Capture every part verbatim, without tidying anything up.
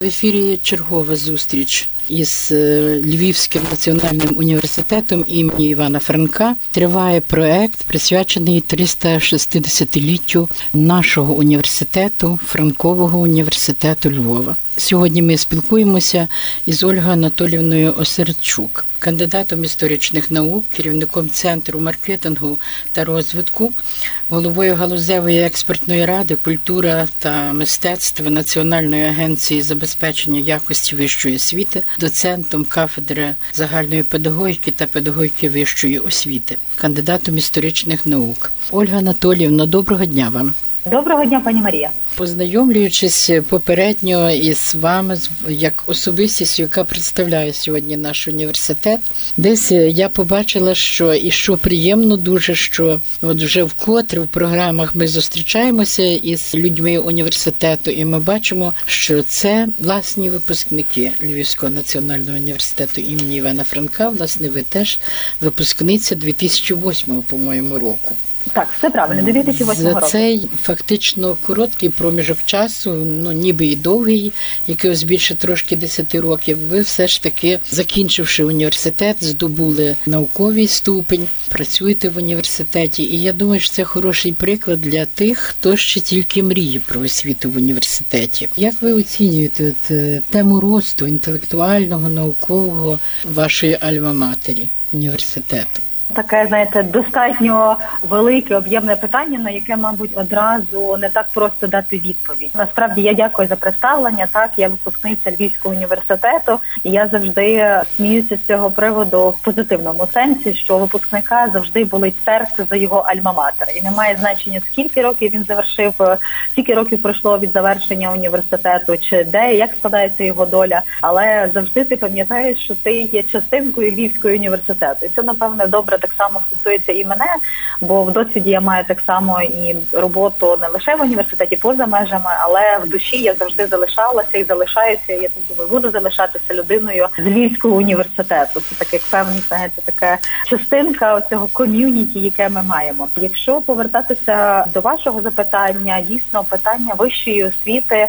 В ефірі чергова зустріч із Львівським національним університетом імені Івана Франка. Триває проект, присвячений триста шістдесятиліттю нашого університету, Франкового університету Львова. Сьогодні ми спілкуємося із Ольгою Анатоліївною Осерчук, кандидатом історичних наук, керівником Центру маркетингу та розвитку, головою галузевої експертної ради «Культура та мистецтво» Національної агенції забезпечення якості вищої освіти, доцентом кафедри загальної педагогіки та педагогіки вищої освіти, кандидатом історичних наук. Ольга Анатоліївна, доброго дня вам. Доброго дня, пані Марія. Познайомлюючись попередньо із вами, як особистість, яка представляє сьогодні наш університет, десь я побачила, що і що приємно дуже, що от вже вкотре в програмах ми зустрічаємося із людьми університету, і ми бачимо, що це власні випускники Львівського національного університету імені Івана Франка. Власне, ви теж випускниця дві тисячі восьмого, по-моєму, року. Так, все правильно, дві тисячі восьмого року. За цей фактично короткий проміжок часу, ну ніби і довгий, якийсь більше трошки десяти років, ви все ж таки, закінчивши університет, здобули науковий ступень, працюєте в університеті. І я думаю, що це хороший приклад для тих, хто ще тільки мріє про освіту в університеті. Як ви оцінюєте от, тему росту інтелектуального, наукового вашої альма-матері, університету? Таке, знаєте, достатньо велике, об'ємне питання, на яке, мабуть, одразу не так просто дати відповідь. Насправді, я дякую за представлення. Так, я випускниця Львівського університету, і я завжди сміюся з цього приводу в позитивному сенсі, що випускника завжди болить серце за його альма-матер. І немає значення, скільки років він завершив, скільки років пройшло від завершення університету, чи де, як складається його доля. Але завжди ти пам'ятаєш, що ти є частинкою Львівського університету. І це, напевне, добре так само стосується і мене, бо в досвіді я маю так само і роботу не лише в університеті, поза межами, але в душі я завжди залишалася і залишаюся, я так думаю, буду залишатися людиною з Львівського університету. Це так, як певний, знаєте, така частинка цього ком'юніті, яке ми маємо. Якщо повертатися до вашого запитання, дійсно, питання вищої освіти,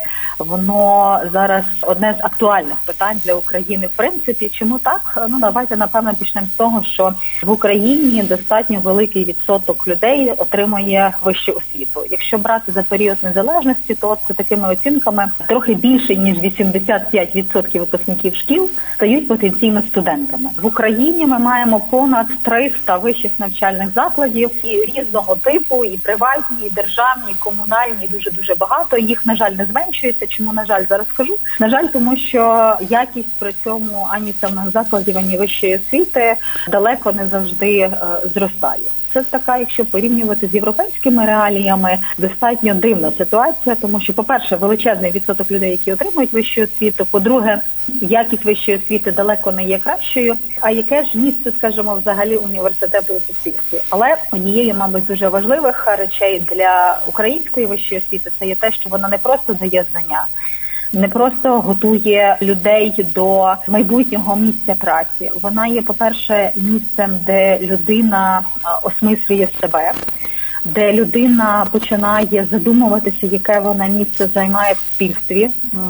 воно зараз одне з актуальних питань для України, в принципі. Чому так? Ну, давайте, напевно, почнемо з того, що в Україні достатньо великий відсоток людей отримує вищу освіту. Якщо брати за період незалежності, то за такими оцінками трохи більше, ніж вісімдесят п'ять відсотків випускників шкіл стають потенційно студентами. В Україні ми маємо понад триста вищих навчальних закладів і різного типу, і приватні, і державні, і комунальні, і дуже-дуже багато. Їх, на жаль, не зменшується. Чому, на жаль, зараз скажу? На жаль, тому що якість при цьому ані самих закладів, ані вищої освіти далеко не завжди е, зростає. Це така, якщо порівнювати з європейськими реаліями, достатньо дивна ситуація, тому що, по-перше, величезний відсоток людей, які отримують вищу освіту, по-друге, якість вищої освіти далеко не є кращою, а яке ж місце, скажімо, взагалі університету у суспільстві. Але однією, мабуть, дуже важливих речей для української вищої освіти це є те, що вона не просто дає знання, не просто готує людей до майбутнього місця праці. Вона є, по-перше, місцем, де людина осмислює себе, де людина починає задумуватися, яке вона місце займає в суспільстві.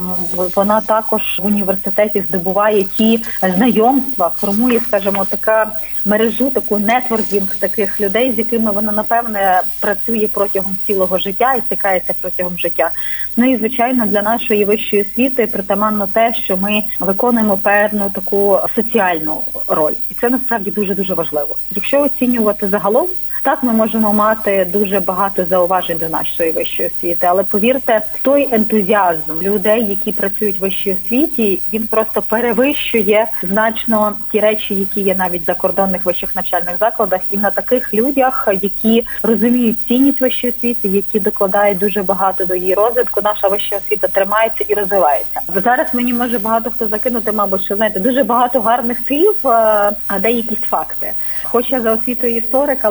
Вона також в університеті здобуває ті знайомства, формує, скажімо, така мережу, таку нетворкінг таких людей, з якими вона, напевне, працює протягом цілого життя і стикається протягом життя. Ну і, звичайно, для нашої вищої освіти притаманно те, що ми виконуємо певну таку соціальну роль. І це, насправді, дуже-дуже важливо. Якщо оцінювати загалом, так, ми можемо мати дуже багато зауважень до нашої вищої освіти, але повірте, той ентузіазм людей, які працюють в вищій освіті, він просто перевищує значно ті речі, які є навіть в закордонних вищих навчальних закладах, і на таких людях, які розуміють цінність вищої освіти, які докладають дуже багато до її розвитку, наша вища освіта тримається і розвивається. Зараз мені може багато хто закинути, мабуть, що, знаєте, дуже багато гарних слів, а де якісь факти. Хоч я за освітою історик, але вважаю,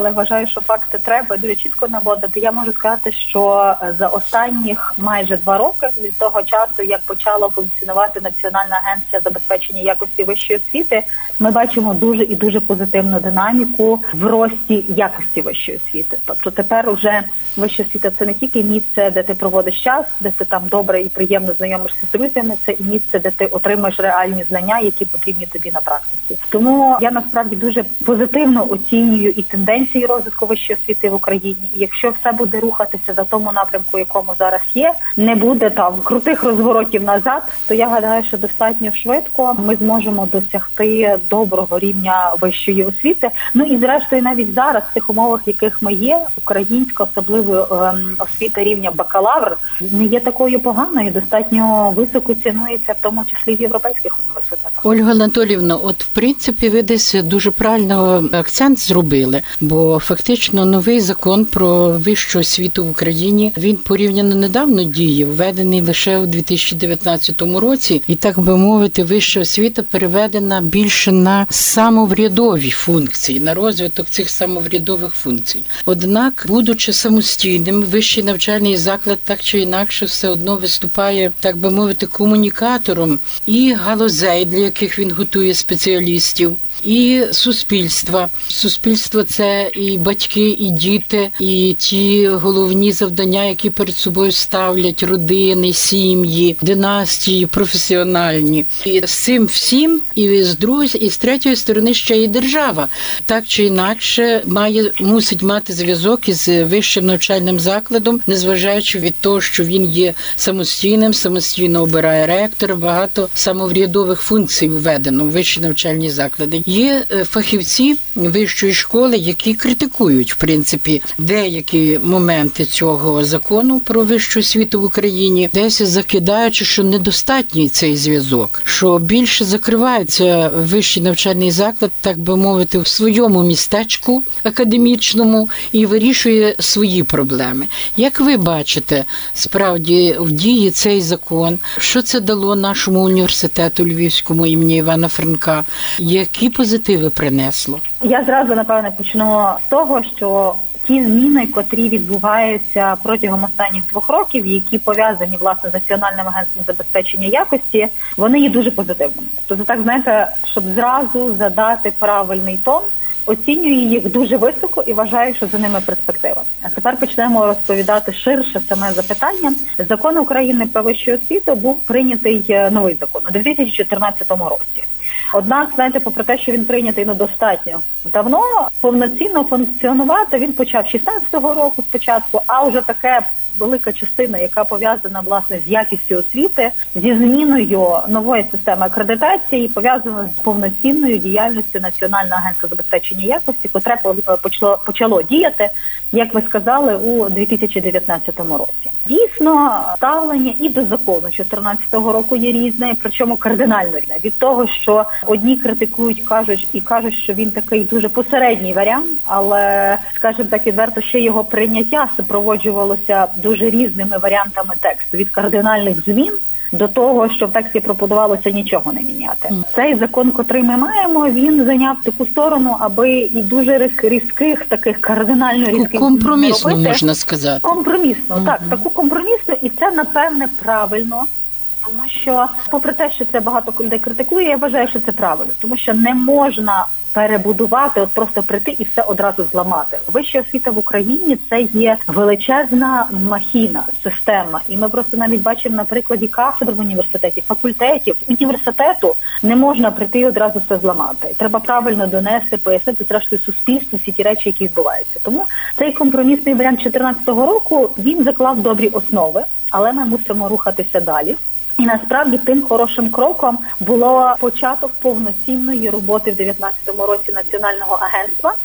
вважаю, що факти треба дуже чітко наводити. Я можу сказати, що за останніх майже два роки від того часу, як почала функціонувати Національна агенція забезпечення якості вищої освіти, ми бачимо дуже і дуже позитивну динаміку в рості якості вищої освіти. Тобто тепер уже вища освіта – це не тільки місце, де ти проводиш час, де ти там добре і приємно знайомишся з друзями, це і місце, де ти отримаєш реальні знання, які потрібні тобі на практиці. Тому я насправді дуже позитивно оцінюю і тенденції розвитку вищої освіти в Україні. І якщо все буде рухатися за тому напрямку, якому зараз є, не буде там крутих розворотів назад, то я гадаю, що достатньо швидко ми зможемо досягти доброго рівня вищої освіти. Ну і зрештою навіть зараз в тих умовах, в яких ми є, українська, особливо ем, освіта рівня бакалавр, не є такою поганою, достатньо високо цінується, в тому числі в європейських університетах. Ольга Анатоліївна, от в принципі ви десь дуже правильно акцент зробили, бо фактично новий закон про вищу освіту в Україні, він порівняно недавно діяв, введений лише у дві тисячі дев'ятнадцятому році, і так би мовити, вища освіта переведена більше на самоврядові функції, на розвиток цих самоврядових функцій. Однак, будучи самостійним, вищий навчальний заклад так чи інакше все одно виступає, так би мовити, комунікатором і галузей, для яких він готує спеціалістів, і суспільства. Суспільство – це і батьки, і діти, і ті головні завдання, які перед собою ставлять родини, сім'ї, династії, професіональні. І з цим всім, і з другої, і з третьої сторони ще і держава. Так чи інакше має, мусить мати зв'язок із вищим навчальним закладом, незважаючи від того, що він є самостійним, самостійно обирає ректора, багато самоврядових функцій введено в вищі навчальні заклади. Є фахівці вищої школи, які критикують, в принципі, деякі моменти цього закону про вищу освіту в Україні, десь закидаючи, що недостатній цей зв'язок, що більше закривається вищий навчальний заклад, так би мовити, в своєму містечку академічному і вирішує свої проблеми. Як ви бачите, справді, в дії цей закон, що це дало нашому університету Львівському імені Івана Франка, які позитиви принесло? Я зразу, напевне, почну з того, що ті зміни, котрі відбуваються протягом останніх двох років, які пов'язані, власне, з Національним агентством забезпечення якості, вони є дуже позитивними. Тобто, так, знаєте, щоб зразу задати правильний тон, оцінюю їх дуже високо і вважаю, що за ними перспектива. А тепер почнемо розповідати ширше саме запитання. Закон України про вищу освіту був прийнятий, новий закон, у дві тисячі чотирнадцятому році. Однак, знаєте, попри те, що він прийнятий ну, достатньо давно, повноцінно функціонувати він почав шістнадцятого року спочатку, а вже таке велика частина, яка пов'язана, власне, з якістю освіти, зі зміною нової системи акредитації, пов'язана з повноцінною діяльністю Національного агентства забезпечення якості, котре почало, почало діяти, як ви сказали, у дві тисячі дев'ятнадцятому році. Дійсно, ставлення і до закону чотирнадцятого року є різне, причому кардинально різне. Від того, що одні критикують, кажуть і кажуть, що він такий дуже посередній варіант, але, скажімо так, відверто, ще його прийняття супроводжувалося дуже різними варіантами тексту, від кардинальних змін до того, що в тексті пропонувалося нічого не міняти. Mm. Цей закон, котрий ми маємо, він зайняв таку сторону, аби і дуже різких, таких кардинально різких... Компромісно, можна сказати. Компромісно, mm-hmm. так, таку компромісну, і це, напевне, правильно. Тому що, попри те, що це багато людей критикує, я вважаю, що це правильно. Тому що не можна перебудувати, от просто прийти і все одразу зламати. Вища освіта в Україні – це є величезна махіна, система. І ми просто навіть бачимо на прикладі кафедр в університеті, факультетів, університету не можна прийти і одразу все зламати. Треба правильно донести, пояснити, зрештою, суспільству всі ті речі, які відбуваються. Тому цей компромісний варіант чотирнадцятого року, він заклав добрі основи, але ми мусимо рухатися далі. І насправді тим хорошим кроком було початок повноцінної роботи в дев'ятнадцятому році Національного агентства,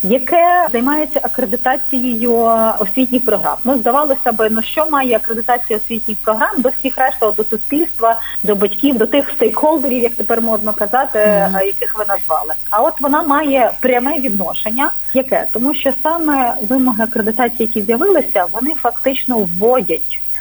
яке займається акредитацією освітніх програм. Ну, здавалося б, ну що має акредитація освітніх програм до всіх решта, до суспільства, до батьків, до тих стейкхолдерів, як тепер можна казати, mm-hmm. яких ви назвали. А от вона має пряме відношення. Яке? Тому що саме вимоги акредитації, які з'явилися, вони фактично вводять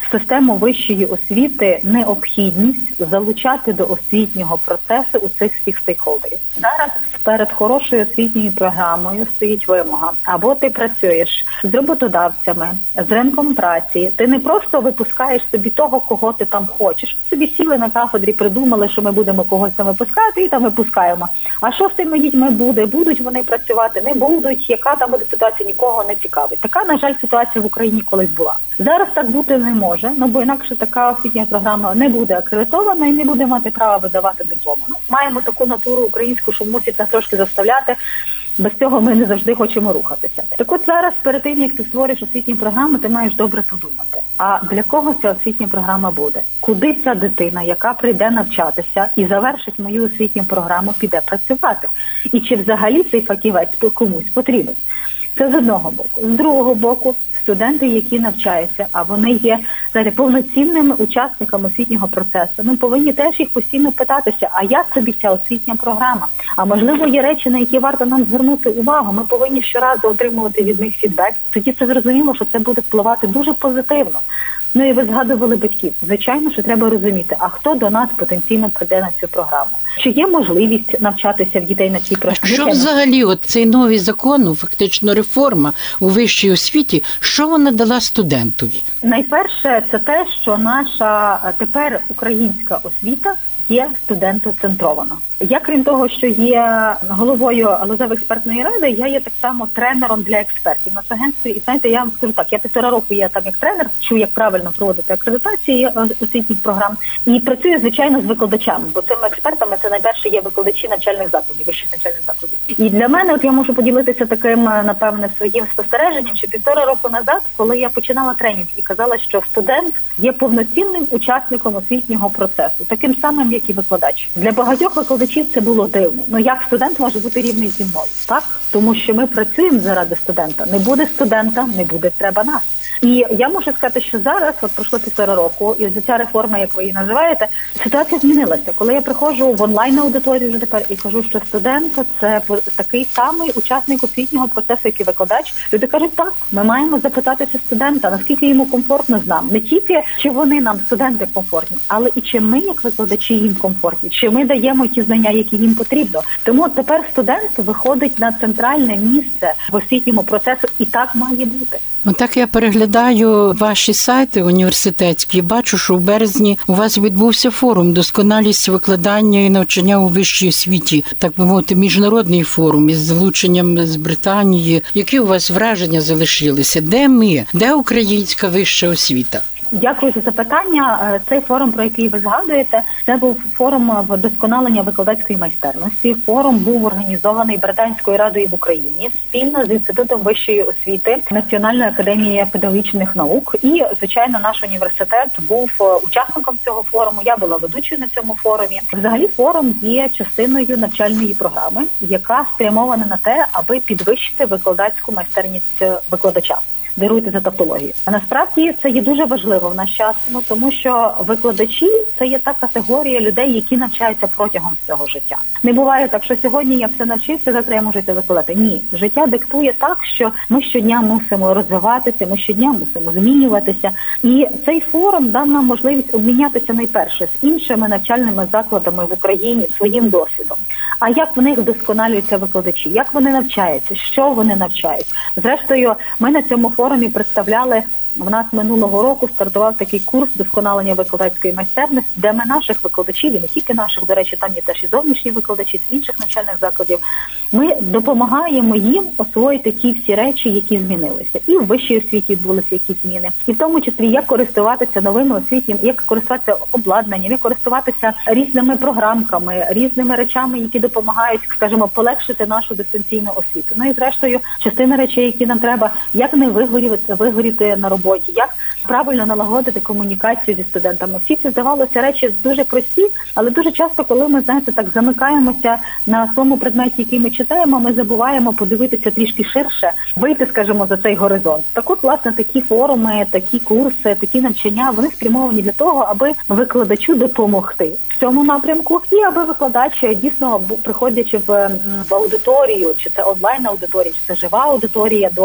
систему вищої освіти необхідність залучати до освітнього процесу у цих всіх стейкхолдерів. Зараз перед хорошою освітньою програмою стоїть вимога. Або ти працюєш з роботодавцями, з ринком праці. Ти не просто випускаєш собі того, кого ти там хочеш. Собі сіли на кафедрі, придумали, що ми будемо когось там випускати, і там випускаємо. А що з тими дітьми буде? Будуть вони працювати? Не будуть? Яка там буде ситуація? Нікого не цікавить. Така, на жаль, ситуація в Україні колись була. Зараз так бути не може, ну бо інакше така освітня програма не буде акредитована і не буде мати права видавати дипломи. Ну, маємо таку натуру українську, що мусить нас трошки заставляти. Без цього ми не завжди хочемо рухатися. Так от зараз, перед тим, як ти створиш освітні програми, ти маєш добре подумати. А для кого ця освітня програма буде? Куди ця дитина, яка прийде навчатися і завершить мою освітню програму, піде працювати? І чи взагалі цей фахівець комусь потрібен? Це з одного боку. З другого боку, студенти, які навчаються, а вони є, знаєте, повноцінними учасниками освітнього процесу, ми повинні теж їх постійно питатися, а як тобі ця освітня програма? А можливо, є речі, на які варто нам звернути увагу. Ми повинні щоразу отримувати від них фідбек. Тоді це зрозуміло, що це буде впливати дуже позитивно. Ну і ви згадували батьків. Звичайно, що треба розуміти, а хто до нас потенційно прийде на цю програму? Чи є можливість навчатися в дітей на цій програмі? А що взагалі от цей новий закон, ну, фактично реформа у вищій освіті, що вона дала студентові? Найперше, це те, що наша тепер українська освіта є студентоцентрована. Я, крім того, що є головою галузевої експертної ради, я є так само тренером для експертів на агентстві. І знаєте, я вам скажу так, я півтора року є там як тренер, вчу, як правильно проводити акредитації освітніх програм. І працюю, звичайно, з викладачами, бо цими експертами це найперше є викладачі навчальних закладів, вищих навчальних закладів. І для мене, от я можу поділитися таким, напевне, своїм спостереженням, що півтора року назад, коли я починала тренінг і казала, що студент є повноцінним учасником освітнього процесу, таким самим, як і викладач. Для багатьох викладачів це було дивно. Ну як студент може бути рівний зі мною? Так? Тому що ми працюємо заради студента. Не буде студента, не буде треба нас. І я можу сказати, що зараз, от пройшло півтора року, і ось ця реформа, як ви її називаєте, ситуація змінилася. Коли я приходжу в онлайн-аудиторію вже тепер і кажу, що студент – це такий самий учасник освітнього процесу, як і викладач, люди кажуть, так, ми маємо запитатися студента, наскільки йому комфортно з нами. Не тільки, чи вони нам, студенти, комфортні, але і чи ми, як викладачі, їм комфортні, чи ми даємо ті знання, які їм потрібно. Тому тепер студент виходить на центральне місце в освітньому процесі, і так має бути. Так я переглядаю ваші сайти університетські, бачу, що в березні у вас відбувся форум «Досконалість викладання і навчання у вищій освіті», так би мовити, міжнародний форум із залученням з Британії. Які у вас враження залишилися? Де ми? Де українська вища освіта? Дякую за запитання. Цей форум, про який ви згадуєте, це був форум вдосконалення викладацької майстерності. Форум був організований Британською радою в Україні спільно з Інститутом вищої освіти Національної академії педагогічних наук. І, звичайно, наш університет був учасником цього форуму. Я була ведучою на цьому форумі. Взагалі, форум є частиною навчальної програми, яка спрямована на те, аби підвищити викладацьку майстерність викладача. Даруйте за тавтологію. А насправді це є дуже важливо в наш час, ну тому що викладачі – це є та категорія людей, які навчаються протягом всього життя. Не буває так, що сьогодні я все навчився, завтра я можу йти викладати. Ні. Життя диктує так, що ми щодня мусимо розвиватися, ми щодня мусимо змінюватися. І цей форум дав нам можливість обмінятися найперше з іншими навчальними закладами в Україні своїм досвідом. А як в них вдосконалюються викладачі? Як вони навчаються? Що вони навчають? Зрештою, ми на цьому форумі представляли, в нас минулого року стартував такий курс вдосконалення викладацької майстерності, де ми наших викладачів, і не тільки наших, до речі, там є теж і зовнішні викладачі з інших навчальних закладів, ми допомагаємо їм освоїти ті всі речі, які змінилися. І в вищій освіті відбулися якісь зміни. І в тому числі, як користуватися новими освітніми, як користуватися обладнанням, як користуватися різними програмками, різними речами, які допомагають, скажімо, полегшити нашу дистанційну освіту. Ну і зрештою, частина речей, які нам треба, як не вигоріти, вигоріти на роботі, як правильно налагодити комунікацію зі студентами. Всі ці, здавалося, речі дуже прості, але дуже часто, коли ми, знаєте, так замикаємося на своєму предметі, який ми читаємо, ми забуваємо подивитися трішки ширше, вийти, скажімо, за цей горизонт. Так от, власне, такі форуми, такі курси, такі навчання, вони спрямовані для того, аби викладачу допомогти в цьому напрямку, і аби викладач дійсно, приходячи в, в аудиторію, чи це онлайн-аудиторія, чи це жива аудиторія до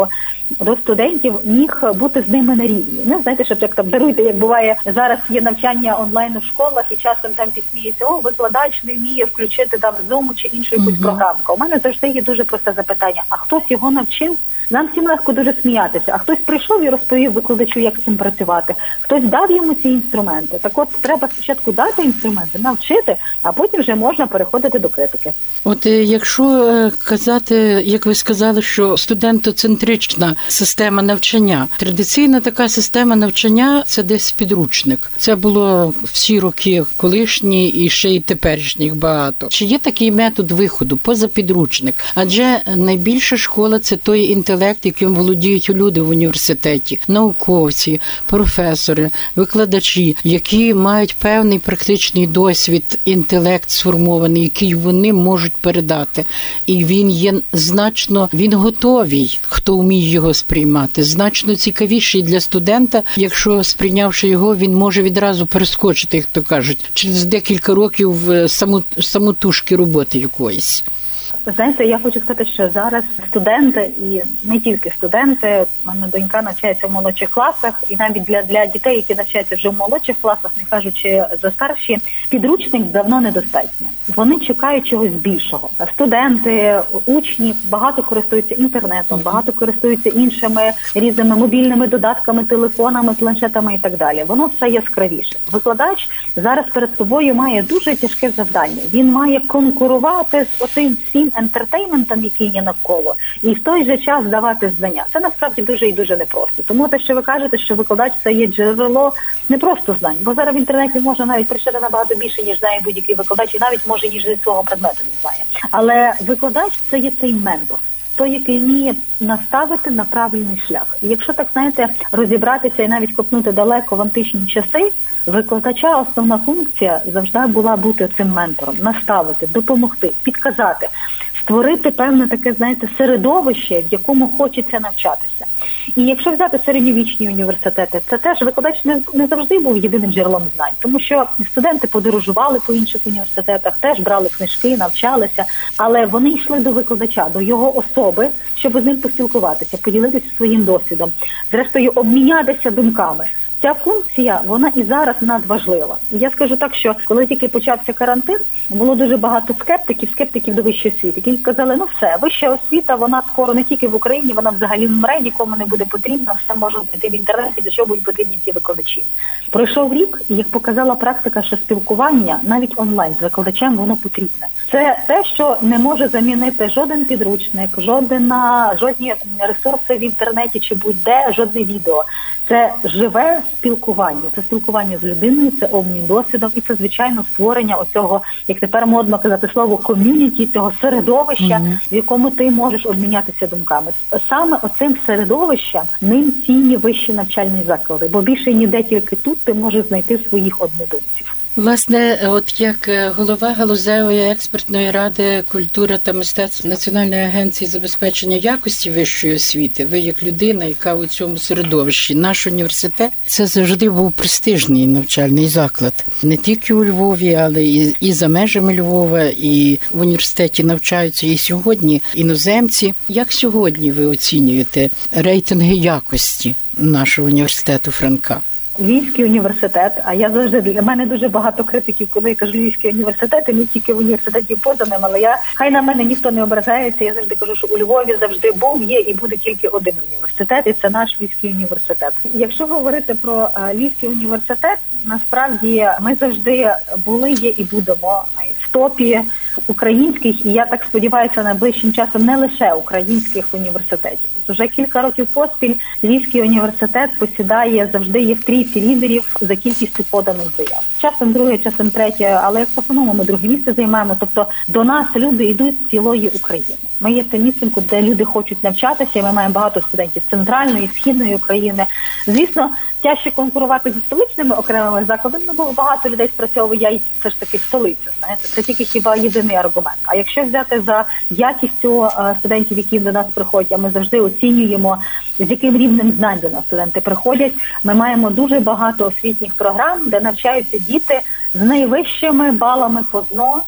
до студентів міг бути з ними на рівні. Не знаєте, щоб як там даруйте, як буває зараз є навчання онлайн у школах, і часом там підсміються, о, викладач не вміє включити там Zoom чи іншу якусь mm-hmm. програмку. У мене завжди є дуже просте запитання: а хтось його навчив? Нам всім легко дуже сміятися, а хтось прийшов і розповів викладачу, як з цим працювати. Хтось дав йому ці інструменти. Так от, треба спочатку дати інструменти, навчити, а потім вже можна переходити до критики. От якщо казати, як ви сказали, що студентоцентрична система навчання, традиційна така система навчання – це десь підручник. Це було всі роки колишні і ще й теперішніх багато. Чи є такий метод виходу поза підручник? Адже найбільша школа – це той інтелект, яким володіють люди в університеті, науковці, професори, викладачі, які мають певний практичний досвід, інтелект сформований, який вони можуть передати. І він є значно, він готовий, хто вміє його сприймати, значно цікавіший для студента, якщо сприйнявши його, він може відразу перескочити, як то кажуть, через декілька років саму, самотужки роботи якоїсь. Знаєте, я хочу сказати, що зараз студенти, і не тільки студенти, в мене донька навчається в молодших класах, і навіть для, для дітей, які навчаються вже в молодших класах, не кажучи за старші, підручник давно недостатньо. Вони чекають чогось більшого. Студенти, учні багато користуються інтернетом, багато користуються іншими різними мобільними додатками, телефонами, планшетами і так далі. Воно все яскравіше. Викладач зараз перед собою має дуже тяжке завдання. Він має конкурувати з отим всім ентертейментом, який є навколо, і в той же час давати знання. Це насправді дуже і дуже непросто. Тому те, що ви кажете, що викладач – це є джерело не просто знань, бо зараз в інтернеті можна навіть прочитати набагато більше, ніж знає будь-який викладач, і навіть може, ніж зі свого предмету не знає. Але викладач – це є цей ментор, той, який вміє наставити на правильний шлях. І якщо так, знаєте, розібратися і навіть копнути далеко в античні часи, викладача основна функція завжди була бути цим ментором, наставити, допомогти, підказати, створити певне таке, знаєте, середовище, в якому хочеться навчатися. І якщо взяти середньовічні університети, це теж викладач не, не завжди був єдиним джерелом знань, тому що студенти подорожували по інших університетах, теж брали книжки, навчалися, але вони йшли до викладача, до його особи, щоб з ним поспілкуватися, поділитися своїм досвідом, зрештою обмінятися думками. Ця функція, вона і зараз надважлива. І я скажу так, що коли тільки почався карантин, було дуже багато скептиків, скептиків до вищої освіти, які казали, ну все, вища освіта, вона скоро не тільки в Україні, вона взагалі вмре, нікому не буде потрібна, все може знайти в інтернеті, для чого будуть потрібні ці викладачі. Пройшов рік, і як показала практика, що спілкування, навіть онлайн з викладачем, воно потрібне. Це те, що не може замінити жоден підручник, жодна, жодні ресурси в інтернеті чи будь-де, жодне відео. Це живе спілкування, це спілкування з людиною, це обмін досвідом і це, звичайно, створення оцього, як тепер модно казати слово, ком'юніті, цього середовища, mm-hmm. в якому ти можеш обмінятися думками. Саме оцим середовищем ним цінні вищі навчальні заклади, бо більше ніде, тільки тут ти можеш знайти своїх однодумців. Власне, от як голова галузевої експертної ради культури та мистецтв Національної агенції забезпечення якості вищої освіти, ви як людина, яка у цьому середовищі, наш університет, це завжди був престижний навчальний заклад. Не тільки у Львові, але і, і за межами Львова, і в університеті навчаються і сьогодні іноземці. Як сьогодні ви оцінюєте рейтинги якості нашого університету Франка? Львівський університет, а я завжди, для мене дуже багато критиків, коли я кажу Львівський університет, і не тільки в університеті поза ним, але я, хай на мене ніхто не ображається, я завжди кажу, що у Львові завжди був, є і буде тільки один університет, і це наш Львівський університет. Якщо говорити про а, Львівський університет, насправді ми завжди були, є і будемо в топі українських, і я так сподіваюся, найближчим часом не лише українських університетів. Вже кілька років поспіль Львівський університет посідає, завжди є в трійці лідерів за кількістю поданих заяв. Часом друге, часом третє, але в основному ми друге місце займаємо. Тобто до нас люди йдуть з цілої України. Ми є тим місцем, де люди хочуть навчатися, і ми маємо багато студентів з центральної, східної України. Звісно, тяжче конкурувати зі столичними окремими закладами, бо багато людей спрацьовує все ж таки в столицю. Знаєте, це тільки хіба єдиний аргумент. А якщо взяти за якістю студентів, які до нас приходять, а ми завжди оцінюємо, з яким рівнем знань до нас студенти приходять, ми маємо дуже багато освітніх програм, де навчаються діти з найвищими балами по ЗНО,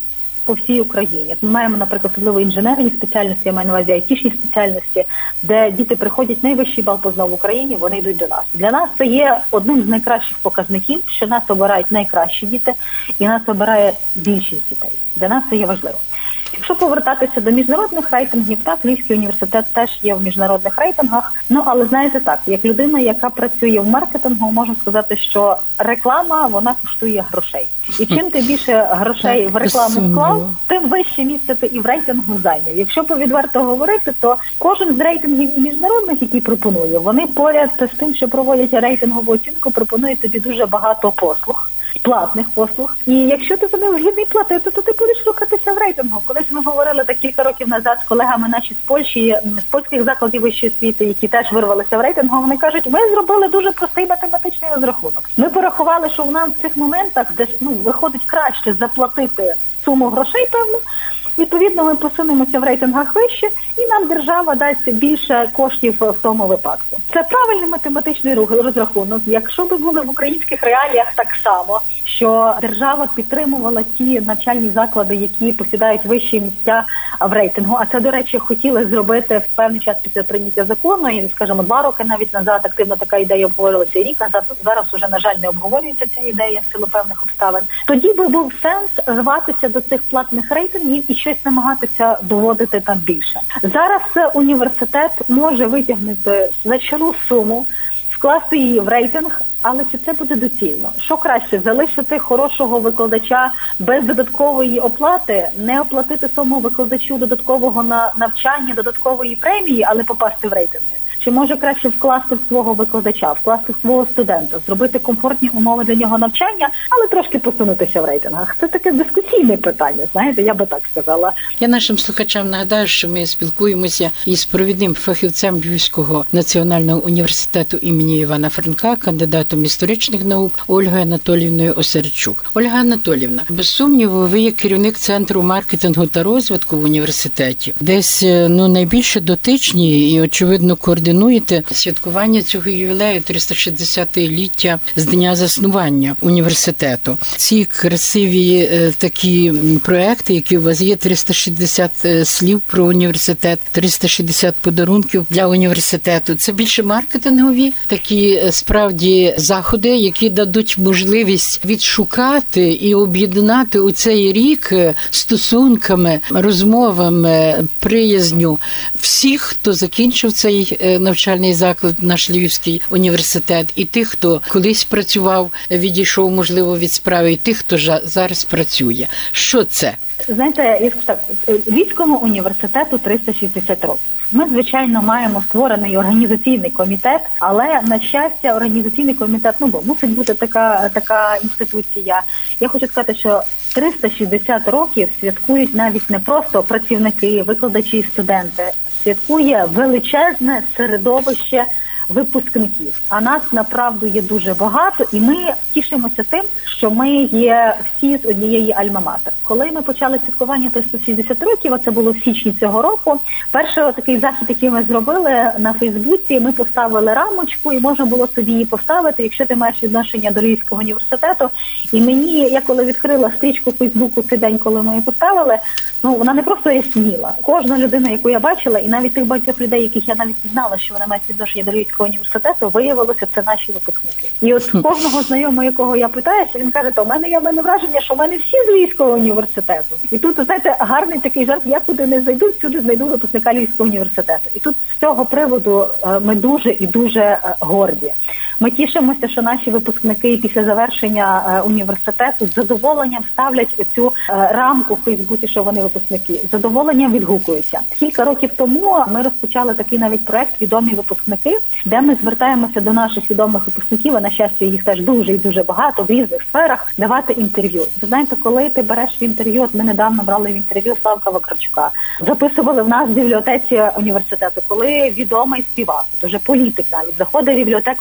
по всій Україні. Ми маємо, наприклад, особливо інженерні спеціальності, я маю на увазі айтішні спеціальності, де діти приходять найвищий бал познав в Україні, вони йдуть до нас. Для нас це є одним з найкращих показників, що нас обирають найкращі діти, і нас обирає більшість дітей. Для нас це є важливо. Якщо повертатися до міжнародних рейтингів, так, Львівський університет теж є в міжнародних рейтингах. Ну, але знаєте так, як людина, яка працює в маркетингу, можу сказати, що реклама, вона коштує грошей. І чим ти більше грошей в рекламу вклав, тим вище місце ти і в рейтингу зайняв. Якщо повідверто говорити, то кожен з рейтингів міжнародних, які пропонує, вони поряд з тим, що проводять рейтингову оцінку, пропонують тобі дуже багато послуг. Платних послуг. І якщо ти за них гідний платити, то ти будеш рухатися в рейтингу. Колись ми говорили так кілька років назад з колегами наші з Польщі, з польських закладів вищої освіти, які теж вирвалися в рейтингу, вони кажуть, ми зробили дуже простий математичний розрахунок. Ми порахували, що в нас в цих моментах, де ну, виходить краще заплатити суму грошей, певно, відповідно, ми посунемося в рейтингах вище, і нам держава дасть більше коштів в тому випадку. Це правильний математичний розрахунок. Якщо би були в українських реаліях так само, що держава підтримувала ті навчальні заклади, які посідають вищі місця в рейтингу, а це, до речі, хотіли зробити в певний час після прийняття закону, і, скажімо, два роки навіть назад активно така ідея обговорювалася, і рік назад, зараз вже, на жаль, не обговорюється ця ідея в силу певних обставин. Тоді би був сенс рватися до цих платних рейтингів і щось намагатися доводити там більше. Зараз університет може витягнути значну суму, вкласти її в рейтинг, але чи це буде доцільно? Що краще, залишити хорошого викладача без додаткової оплати, не оплатити самому викладачу додаткового на навчання, додаткової премії, але попасти в рейтинги? Чи може краще вкласти в свого викладача, вкласти в свого студента, зробити комфортні умови для нього навчання, але трошки посунутися в рейтингах? Це таке дискусійне питання, знаєте, я би так сказала. Я нашим слухачам нагадаю, що ми спілкуємося із провідним фахівцем Львівського національного університету імені Івана Франка, кандидатом історичних наук Ольгою Анатоліївною Осадчук. Ольга Анатоліївна, без сумніву, ви є керівник Центру маркетингу та розвитку в університеті. Десь ну, найбільше дотичні і, очевидно, координуєте святкування цього ювілею триста шістдесятиліття з дня заснування університету. Ці красиві е, такі проекти, які у вас є, триста шістдесят слів про університет, триста шістдесят подарунків для університету. Це більше маркетингові такі справді заходи, які дадуть можливість відшукати і об'єднати у цей рік стосунками, розмовами, приязню всіх, хто закінчив цей навчальний заклад, наш Львівський університет, і тих, хто колись працював, відійшов, можливо, від справи, і тих, хто зараз працює. Що це? Знаєте, я скажу так, Львівському університету триста шістдесят років. Ми, звичайно, маємо створений організаційний комітет, але, на щастя, організаційний комітет, ну, бо мусить бути така, така інституція. Я хочу сказати, що триста шістдесят років святкують навіть не просто працівники, викладачі, студенти, святкує величезне середовище випускників. А нас, направду, є дуже багато, і ми тішимося тим, що ми є всі з однієї альма-матер. Коли ми почали святкування триста шістдесят років, а це було в січні цього року, перший такий захід, який ми зробили на Фейсбуці, ми поставили рамочку, і можна було собі її поставити, якщо ти маєш відношення до Львівського університету. І мені, я коли відкрила стрічку Фейсбуку цей день, коли ми її поставили, ну, вона не просто ясніла. Кожна людина, яку я бачила, і навіть тих багатьох людей, яких я навіть не знала, що вони мають відношення до Львівського університету, виявилося, це наші випускники. І от кожного знайомого, якого я питаюся, він каже, то в мене є в мене враження, що в мене всі з Львівського університету. І тут, знаєте, гарний такий жарт, я куди не зайду, всюди знайду випускника Львівського університету. І тут з цього приводу ми дуже і дуже горді. Ми тішимося, що наші випускники після завершення університету з задоволенням ставлять оцю рамку в Фейсбуці, що вони випускники. З задоволенням відгукуються. Кілька років тому ми розпочали такий навіть проект «Відомі випускники», де ми звертаємося до наших відомих випускників, а на щастя їх теж дуже і дуже багато в різних сферах, давати інтерв'ю. Ви знаєте, коли ти береш інтерв'ю, от ми недавно брали в інтерв'ю Славка Вакарчука, записували в нас в бібліотеці університету, коли відомий співак, вже політик навіть, заходить в бібліотеку і каже, я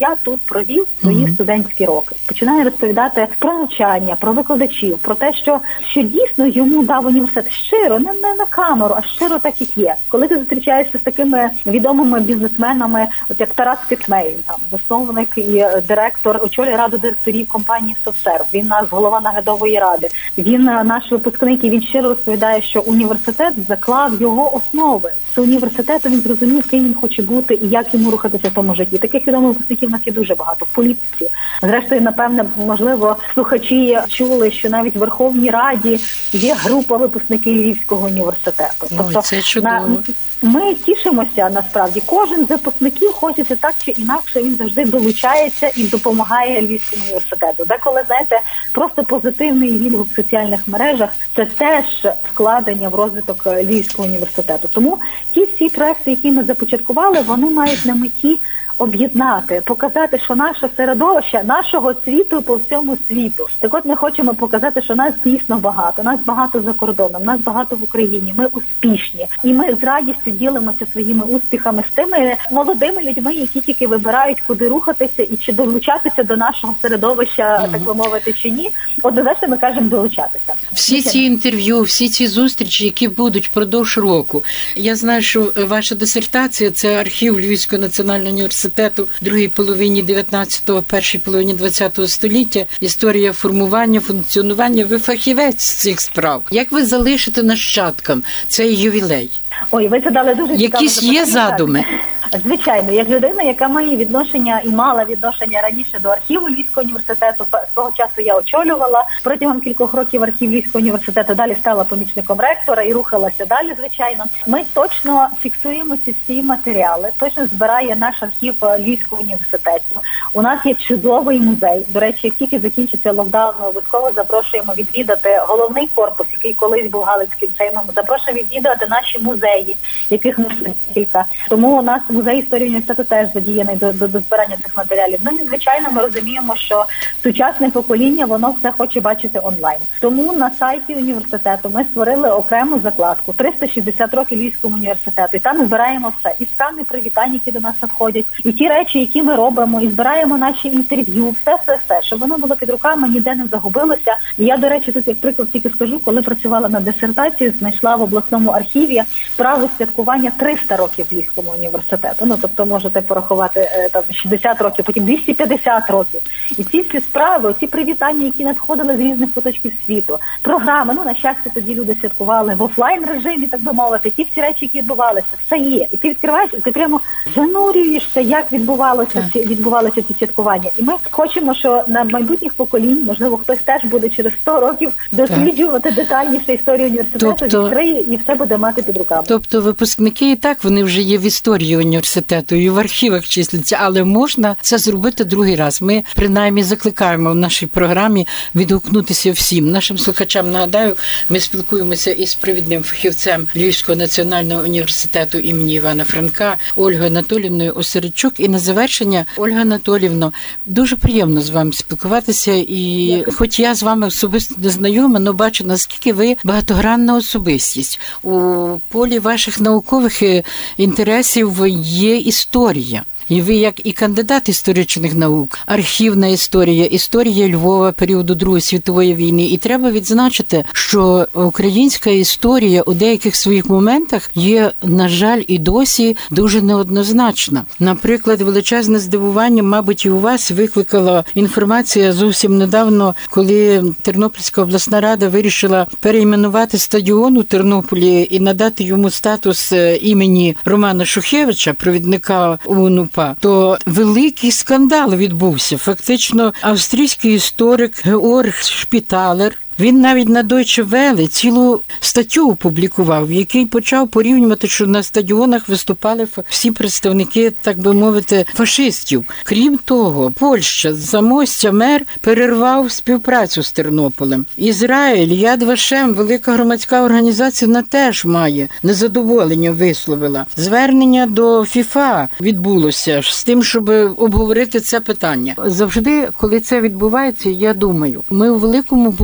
я тут провів свої mm-hmm. студентські роки. Починає розповідати про навчання, про викладачів, про те, що, що дійсно йому дав університет щиро, не, не на камеру, а щиро так, як є. Коли ти зустрічаєшся з такими відомими бізнесменами, от як Тарас Кицмей, там, засновник і директор, очолює раду директорів компанії «Совсерв», він наш голова наглядової ради, він наш випускник, і він щиро розповідає, що університет заклав його основи. З університету він зрозумів, ким він хоче бути і як йому рухатися в тому житті. Таких відомих випускників у нас є дуже багато в політиці. Зрештою, напевне, можливо, слухачі чули, що навіть в Верховній Раді є група випускників Львівського університету. Ой, тобто це чудово. На... Ми тішимося, насправді. Кожен з випускників, хочеться так чи інакше, він завжди долучається і допомагає Львівському університету. Деколи, знаєте, просто позитивний відгук в соціальних мережах – це теж вкладення в розвиток Львівського університету. Тому ті всі проекти, які ми започаткували, вони мають на меті об'єднати, показати, що наше середовище, нашого світу по всьому світу. Так от ми хочемо показати, що нас дійсно багато, нас багато за кордоном, нас багато в Україні, ми успішні. І ми з радістю ділимося своїми успіхами з тими молодими людьми, які тільки вибирають, куди рухатися і чи долучатися до нашого середовища, угу. так би мовити, чи ні. Однозначно ми кажемо долучатися. Всі ці інтерв'ю, всі ці зустрічі, які будуть впродовж року. Я знаю, що ваша дисертація – це архів Львівського національного університету в другій половині дев'ятнадцятого, першій половині двадцятого століття, історія формування, функціонування. Ви фахівець з цих справ. Як ви залишите нащадкам цей ювілей? Ой, ви задали дуже цікаве Якісь запитання. є задуми? Звичайно, як людина, яка має відношення і мала відношення раніше до архіву Львівського університету, свого часу я очолювала протягом кількох років архів Львівського університету, далі стала помічником ректора і рухалася далі, звичайно. Ми точно фіксуємо ці всі матеріали, точно збирає наш архів Львівського університету. У нас є чудовий музей. До речі, як тільки закінчиться локдаун, ми обов'язково запрошуємо відвідати головний корпус, який колись був Галицьким сеймом. Запрошуємо відвідати наші музеї, яких ми кілька. Тому у нас музей історії університету теж задіяний до, до, до збирання цих матеріалів. Ну, звичайно, ми розуміємо, що сучасне покоління, воно все хоче бачити онлайн. Тому на сайті університету ми створили окрему закладку триста шістдесят років Львівському університету. І там збираємо все. І стани привітань, які до нас надходять, і ті речі, які ми робимо, і збираємо наші інтерв'ю, все-все-все, щоб воно було під руками, ніде не загубилося. І я, до речі, тут, як приклад, тільки скажу, коли працювала над дисертацією, знайшла в обласному архіві справу святкування триста років Львівському університету. Ну, тобто можете порахувати там шістдесят років, потім двісті п'ятдесят років. І ці всі справи, ці привітання, які надходили з різних куточків світу, програми, ну, на щастя, тоді люди святкували в офлайн режимі, так би мовити, ті всі речі, які відбувалися, все є. І ти відкриваєш, і ти прямо занурюєшся, як відбувалося ці, відбувалися ці святкування. І ми хочемо, що на майбутніх поколінь, можливо, хтось теж буде через сто років досліджувати детальніше історію університету, тобто, відкриє, і все буде мати під руками. Тобто випускники і так, вони вже є в історії університету і в архівах числяться, але можна це зробити другий раз. Ми, принаймні, закликаємо в нашій програмі відгукнутися всім. Нашим слухачам нагадаю, ми спілкуємося із провідним фахівцем Львівського національного університету імені Івана Франка Ольгою Анатоліївною Осадчук. І на завершення, Ольга Анатоліївна, дуже приємно з вами спілкуватися. І Дякую. Хоч я з вами особисто не знайома, але бачу, наскільки ви багатогранна особистість. У полі ваших наукових інтересів є історія. І ви як і кандидат історичних наук, архівна історія, історія Львова періоду Другої світової війни. І треба відзначити, що українська історія у деяких своїх моментах є, на жаль, і досі дуже неоднозначна. Наприклад, величезне здивування, мабуть, і у вас викликала інформація зовсім недавно, коли Тернопільська обласна рада вирішила перейменувати стадіон у Тернополі і надати йому статус імені Романа Шухевича, провідника УНУПА. То великий скандал відбувся. Фактично, австрійський історик Георг Шпіталер, він навіть на Deutsche Welle цілу статтю опублікував, в якій почав порівнювати, що на стадіонах виступали всі представники, так би мовити, фашистів. Крім того, Польща, Замостя, мер перервав співпрацю з Тернополем. Ізраїль, Яд Вашем, велика громадська організація, вона теж має незадоволення висловила. Звернення до ФІФА відбулося з тим, щоб обговорити це питання. Завжди, коли це відбувається, я думаю, ми у великому боргу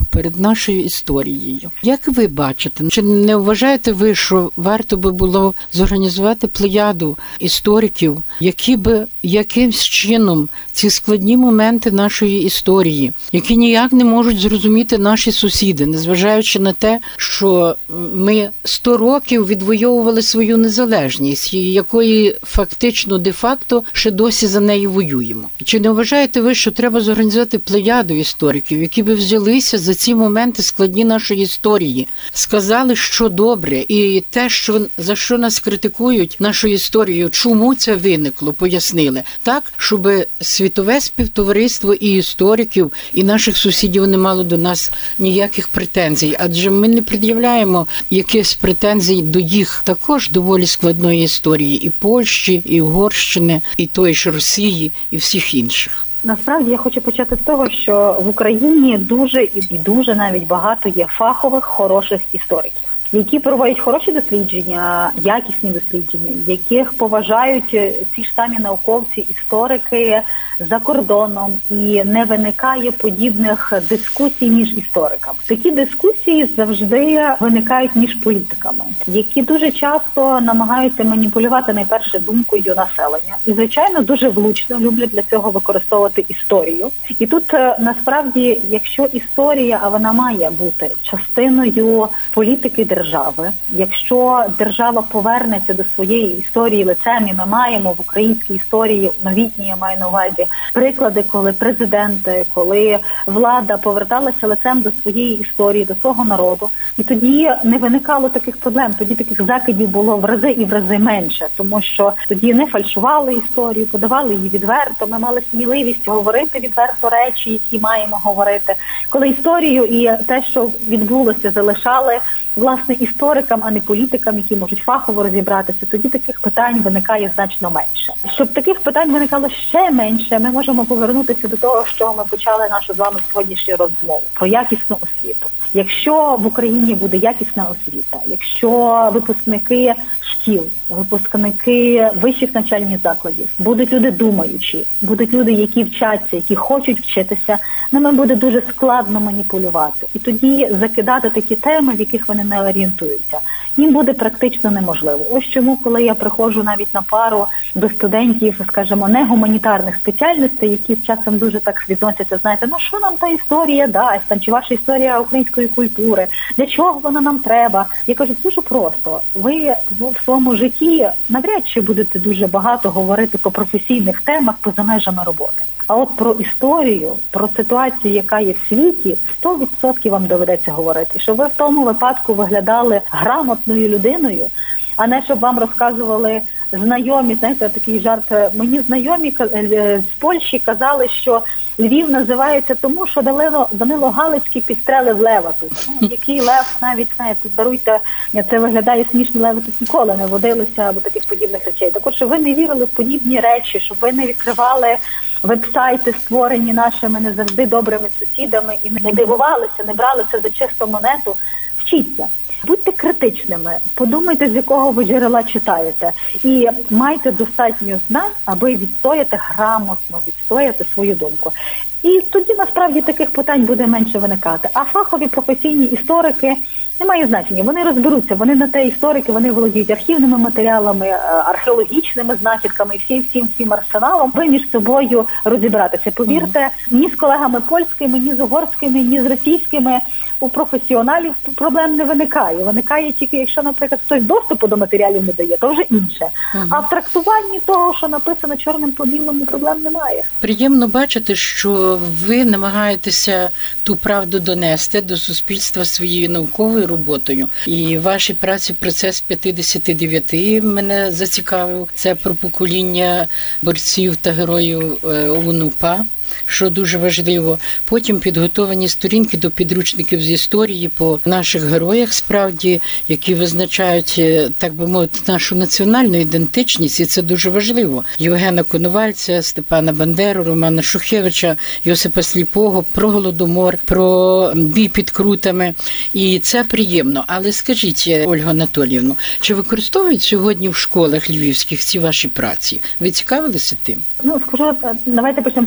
перед нашою історією. Як ви бачите, чи не вважаєте ви, що варто би було зорганізувати плеяду істориків, які би якимсь чином ці складні моменти нашої історії, які ніяк не можуть зрозуміти наші сусіди, незважаючи на те, що ми сто років відвоювали свою незалежність, якої фактично, де-факто, ще досі за неї воюємо. Чи не вважаєте ви, що треба зорганізувати плеяду істориків, які би взялися за ці моменти складні нашої історії, сказали, що добре, і те, що, за що нас критикують нашу історію, чому це виникло, пояснили, так, щоб світове співтовариство і істориків, і наших сусідів не мало до нас ніяких претензій, адже ми не пред'являємо якихось претензій до їх також доволі складної історії і Польщі, і Угорщини, і тої ж Росії, і всіх інших. Насправді я хочу почати з того, що в Україні дуже і дуже навіть багато є фахових, хороших істориків, які проводять хороші дослідження, якісні дослідження, яких поважають ці ж самі науковці, історики за кордоном, і не виникає подібних дискусій між істориками. Такі дискусії завжди виникають між політиками, які дуже часто намагаються маніпулювати найперше думкою населення. І, звичайно, дуже влучно люблять для цього використовувати історію. І тут, насправді, якщо історія, а вона має бути частиною політики держави, якщо держава повернеться до своєї історії лицем, і ми маємо в українській історії, новітній, я маю на увазі, приклади, коли президенти, коли влада поверталася лицем до своєї історії, до свого народу, і тоді не виникало таких проблем, тоді таких закидів було в рази і в рази менше, тому що тоді не фальшували історію, подавали її відверто, ми мали сміливість говорити відверто речі, які маємо говорити. Коли історію і те, що відбулося, залишали власне історикам, а не політикам, які можуть фахово розібратися, тоді таких питань виникає значно менше. Щоб таких питань виникало ще менше, ми можемо повернутися до того, що ми почали нашу з вами сьогоднішню розмову про якісну освіту. Якщо в Україні буде якісна освіта, якщо випускники шкіл, випускники вищих навчальних закладів будуть люди думаючі, будуть люди, які вчаться, які хочуть вчитися, ними буде дуже складно маніпулювати. І тоді закидати такі теми, в яких вони не орієнтуються, їм буде практично неможливо. Ось чому, коли я приходжу навіть на пару до студентів, скажімо, не гуманітарних спеціальностей, які з часом дуже так відносяться, знаєте, ну що нам та історія дасть, там, чи ваша історія української культури, для чого вона нам треба? Я кажу, дуже просто. Ви в своєму житті навряд чи будете дуже багато говорити по професійних темах поза межами роботи. А от про історію, про ситуацію, яка є в світі, сто відсотків вам доведеться говорити. Щоб ви в тому випадку виглядали грамотною людиною, а не щоб вам розказували знайомі, знаєте, такий жарт. Мені знайомі з Польщі казали, що Львів називається тому, що Данило, Данило Галицький підстрелив лева тут. Ну, який лев, навіть, знаєте, даруйте, це виглядає смішно, леви тут ніколи не водилися або таких подібних речей. Так от, щоб ви не вірили в подібні речі, щоб ви не відкривали веб-сайти, створені нашими не завжди добрими сусідами, і не дивувалися, не брали це за чисту монету, вчіться. Будьте критичними, подумайте, з якого ви джерела читаєте, і майте достатньо знань, аби відстояти грамотно, відстояти свою думку. І тоді, насправді, таких питань буде менше виникати. А фахові професійні історики немає значення. Вони розберуться, вони на те історики, вони володіють архівними матеріалами, археологічними знахідками, всім, всім, всім арсеналом. Ви між собою розібратися. Повірте, ні з колегами польськими, ні з угорськими, ні з російськими у професіоналів проблем не виникає. Виникає тільки, якщо, наприклад, хтось доступу до матеріалів не дає, то вже інше. Uh-huh. А в трактуванні того, що написано чорним по білому, проблем немає. Приємно бачити, що ви намагаєтеся ту правду донести до суспільства своєю науковою роботою. І ваші праці «Процес п'ятдесят дев'ять» мене зацікавив. Це про покоління борців та героїв ОУН-УПА, що дуже важливо. Потім підготовані сторінки до підручників з історії по наших героях, справді, які визначають, так би мовити, нашу національну ідентичність, і це дуже важливо. Євгена Коновальця, Степана Бандеру, Романа Шухевича, Йосипа Сліпого, про Голодомор, про бій під Крутами. І це приємно. Але скажіть, Ольго Анатоліївну, чи використовують сьогодні в школах львівських ці ваші праці? Ви цікавилися тим? Ну, скажу, давайте почнемо з того, що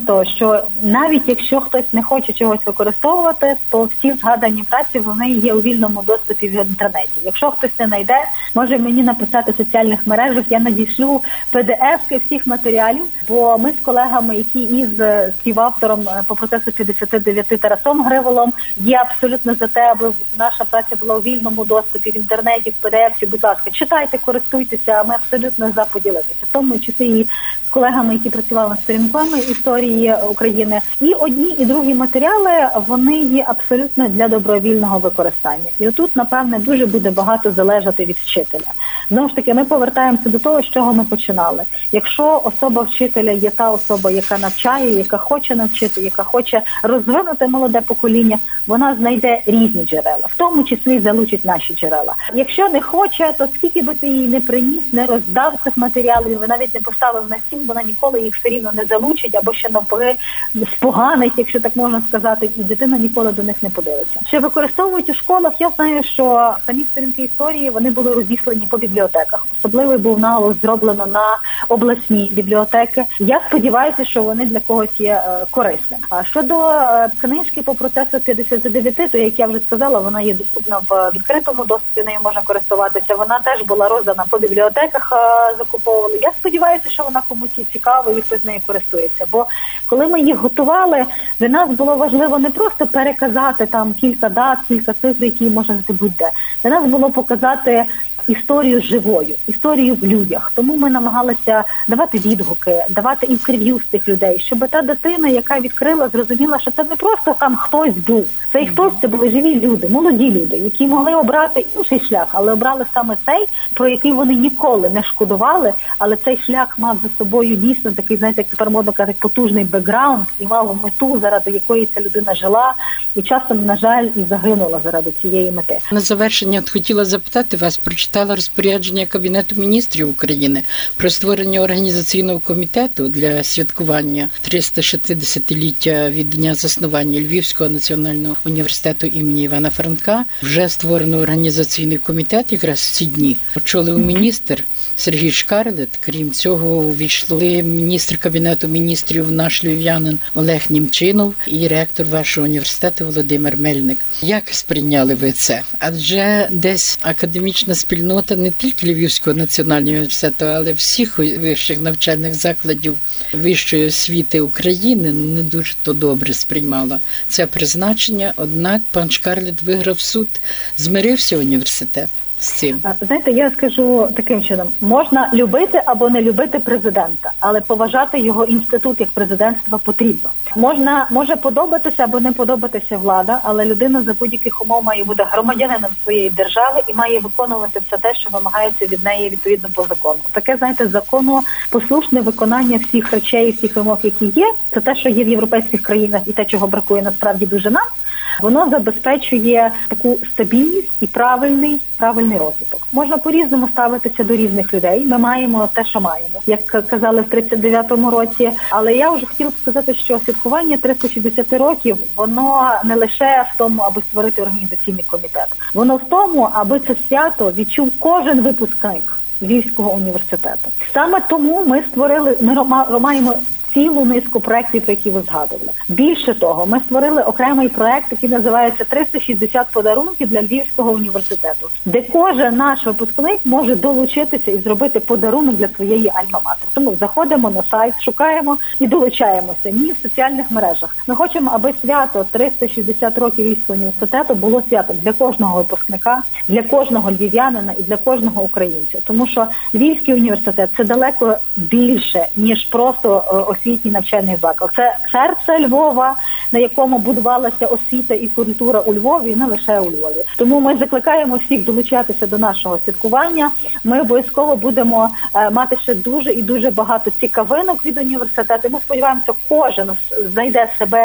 що навіть якщо хтось не хоче чогось використовувати, то всі згадані праці, вони є у вільному доступі в інтернеті. Якщо хтось не знайде, може мені написати в соціальних мережах, я надішлю пі ді еф-ки всіх матеріалів, бо ми з колегами, які із співавтором по процесу п'ятдесят дев'ять Тарасом Гриволом, є абсолютно за те, аби наша праця була у вільному доступі в інтернеті, в пі ді еф-ці, будь ласка, читайте, користуйтеся, ми абсолютно за поділитися. В тому числі і з колегами, які працювали над сторінками історії України. І одні, і другі матеріали, вони є абсолютно для добровільного використання. І отут, напевне, дуже буде багато залежати від вчителя. Знову ж таки, ми повертаємося до того, з чого ми починали. Якщо особа вчителя є та особа, яка навчає, яка хоче навчити, яка хоче розвинути молоде покоління, вона знайде різні джерела, в тому числі залучить наші джерела. Якщо не хоче, то скільки би ти їй не приніс, не роздав цих матеріалів, ви навіть не поставив на стіл, вона ніколи їх все рівно не залучить, або ще навпаки споганить, якщо так можна сказати, і дитина ніколи до них не подивиться. Чи використовують у школах? Я знаю, що самі сторінки історії, вони були розіслані по бібліотеках. Особливий був наголос зроблено на обласні бібліотеки. Я сподіваюся, що вони для когось є е, корисними. А щодо е, книжки по процесу п'ятдесят дев'ять, то, як я вже сказала, вона є доступна в відкритому доступі, нею можна користуватися. Вона теж була роздана по бібліотеках, е, закуповували. Я сподіваюся, що вона комусь є цікава і хтось з нею користується. Бо коли ми їх готували, для нас було важливо не просто переказати там кілька дат, кілька цифр, які можна знайти будь-де. Для нас було показати історію живою, історію в людях. Тому ми намагалися давати відгуки, давати інтерв'ю з тих людей, щоб та дитина, яка відкрила, зрозуміла, що це не просто там хтось був. Цей хтось – це були живі люди, молоді люди, які могли обрати інший шлях, але обрали саме цей, про який вони ніколи не шкодували, але цей шлях мав за собою дійсно такий, знаєте, як тепер модно казати, потужний бекграунд і мав мету, заради якої ця людина жила, і часом, на жаль, і загинула заради цієї мети. На завершення от хотіла запитати вас, прочитала розпорядження Кабінету міністрів України про створення організаційного комітету для святкування триста шістдесятиліття від дня заснування Львівського національного університету імені Івана Франка. Вже створено організаційний комітет якраз в ці дні. Очолив міністр Сергій Шкарлет. Крім цього, увійшли міністр Кабінету міністрів, наш львів'янин Олег Німчинов і ректор вашого університету Володимир Мельник. Як сприйняли ви це? Адже десь академічна спільнота не тільки Львівського національного університету, але всіх вищих навчальних закладів вищої освіти України не дуже то добре сприймала це призначення. Однак пан Шкарлет виграв суд. Змирився університет з цим? Знаєте, я скажу таким чином. Можна любити або не любити президента, але поважати його інститут як президентства потрібно. Можна, може подобатися або не подобатися влада, але людина за будь-яких умов має бути громадянином своєї держави і має виконувати все те, що вимагається від неї відповідно по закону. Таке, знаєте, законопослушне виконання всіх речей, всіх вимог, які є, це те, що є в європейських країнах і те, чого бракує насправді дуже нам. Воно забезпечує таку стабільність і правильний, правильний розвиток. Можна по-різному ставитися до різних людей. Ми маємо те, що маємо, як казали в тридцять дев'ятому році. Але я вже хотіла б сказати, що святкування триста шістдесят років, воно не лише в тому, аби створити організаційний комітет. Воно в тому, аби це свято відчув кожен випускник Львівського університету. Саме тому ми створили, ми маємо цілу низку проєктів, про які ви згадували. Більше того, ми створили окремий проєкт, який називається триста шістдесят подарунків для Львівського університету, де кожен наш випускник може долучитися і зробити подарунок для своєї альма-матер. Тому заходимо на сайт, шукаємо і долучаємося. Ні, в соціальних мережах. Ми хочемо, аби свято триста шістдесят років Львівського університету було святом для кожного випускника, для кожного львів'янина і для кожного українця. Тому що Львівський університет – це далеко більше, ніж просто освітній навчальний заклад. Це серце Львова, на якому будувалася освіта і культура у Львові, і не лише у Львові. Тому ми закликаємо всіх долучатися до нашого святкування. Ми обов'язково будемо е, мати ще дуже і дуже багато цікавинок від університету. Ми сподіваємося, кожен знайде себе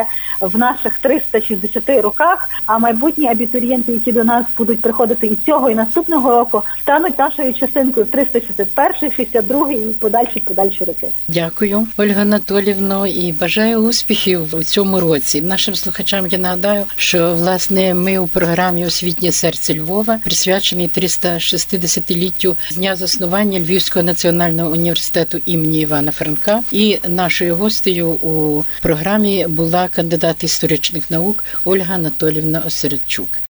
в наших триста шістдесят роках, а майбутні абітурієнти, які до нас будуть приходити і цього, і наступного року, стануть нашою частинкою в триста шістдесят перший, шістдесят другий і подальші, подальші роки. Дякую, Ольга Анатоліївна, і бажаю успіхів у цьому році. Нашим слухачам я нагадаю, що, власне, ми у програмі «Освітнє серце Львова», присвячений триста шістдесятиліттю з дня заснування Львівського національного університету імені Івана Франка. І нашою гостею у програмі була кандидат історичних наук Ольга Анатоліївна Осередчук.